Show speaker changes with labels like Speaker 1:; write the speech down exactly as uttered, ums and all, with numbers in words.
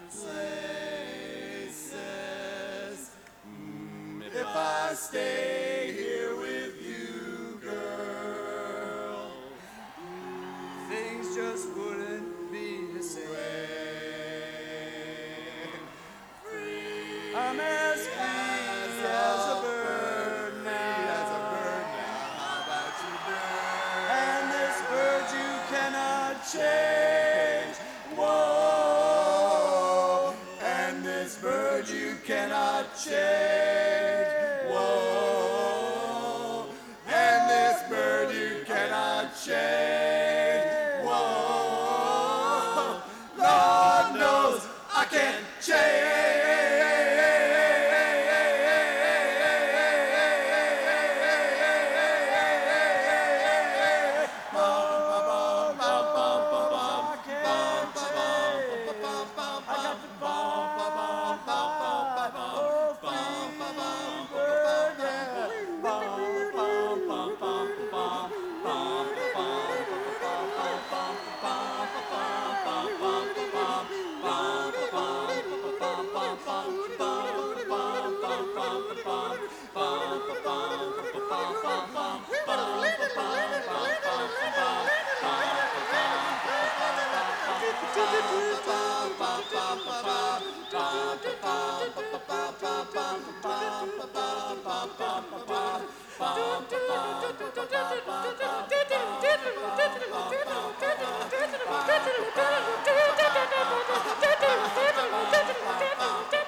Speaker 1: places. Mm, if I stay here with you, girl, things just wouldn't be the same. Free I'm as free as a bird now. As a bird now. How about you, bird? And this bird you cannot change. Whoa. And this bird you cannot change. Whoa. And this bird you cannot change. Whoa. Lord knows I can't change.
Speaker 2: Ba